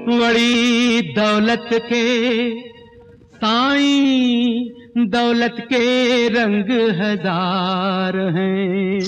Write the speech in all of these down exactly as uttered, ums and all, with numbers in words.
बड़ी दौलत के साईं, दौलत के रंग हजार हैं,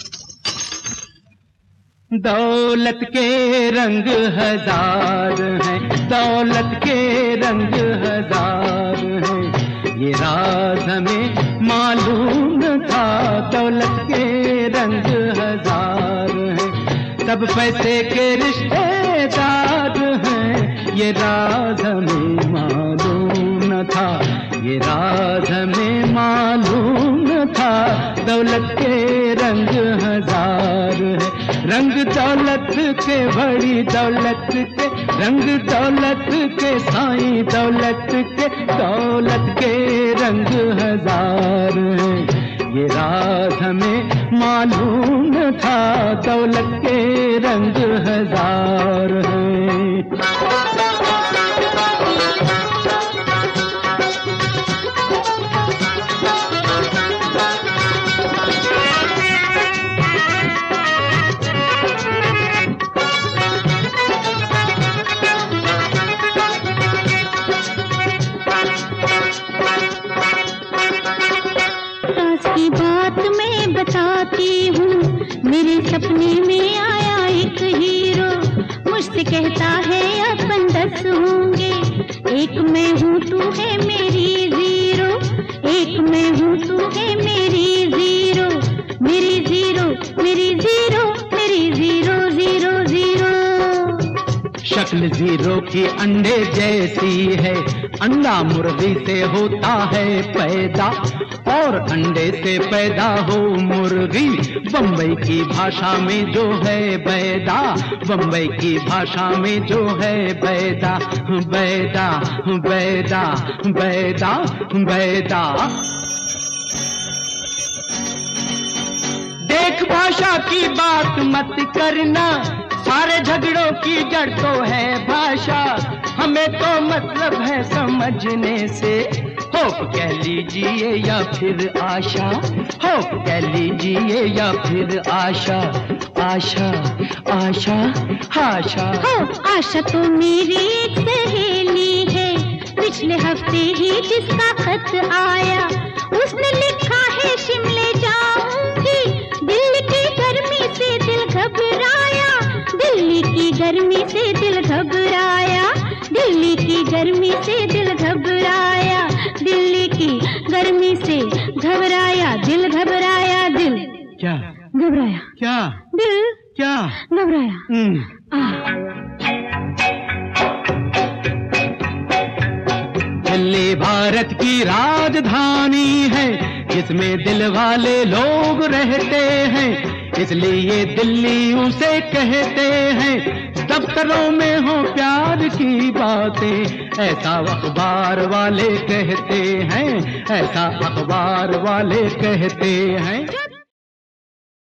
दौलत के रंग हजार हैं, दौलत के रंग हजार हैं। ये राज हमें मालूम था, दौलत के रंग हजार हैं। सब पैसे के रिश्तेदार हैं, ये राज हमें मालूम न था, ये राज हमें मालूम न था। दौलत के रंग हजार है, रंग दौलत के, बड़ी दौलत के, रंग दौलत के साईं, दौलत के, दौलत के रंग हजार है। ये राज हमें मालूम न था, दौलत के रंग हजार है। की बात मैं बताती हूँ, मेरे सपने में आया एक हीरो, मुझसे कहता है अपन दस होंगे, एक मैं हूँ तू है मेरी जीरो, एक मैं हूँ तू है मेरी जीरो, मेरी जीरो, मेरी जीरो, मेरी जीरो, जीरो जीरो। शक्ल जीरो की अंडे जैसी है, अंडा मुर्गी से होता है पैदा, और अंडे से पैदा हो मुर्गी। बम्बई की भाषा में जो है बैदा, बम्बई की भाषा में जो है बैदा, बैदा बैदा बैदा बैदा। देख भाषा की बात मत करना, सारे झगड़ों की जड़ तो है भाषा, हमें तो मतलब है समझने से। होप कह लीजिए या फिर आशा, होप कह लीजिए या फिर आशा, आशा आशा आशा। हो आशा तो मेरी एक सहेली है, पिछले हफ्ते ही जिसका खत आया, उसने लिखा है शिमले जाऊंगी, दिल्ली की गर्मी से दिल घबराया, दिल्ली की गर्मी से दिल घबराया, दिल्ली की गर्मी से दिल घबराया, दिल्ली की गर्मी से घबराया, दिल घबराया, दिल क्या घबराया, क्या दिल क्या घबराया। दिल्ली भारत की राजधानी है, जिसमें दिल वाले लोग रहते हैं, इसलिए दिल्ली उसे कहते हैं। दफ्तरों में हो प्यार की बातें, ऐसा अखबार वाले कहते हैं, ऐसा अखबार वाले कहते हैं।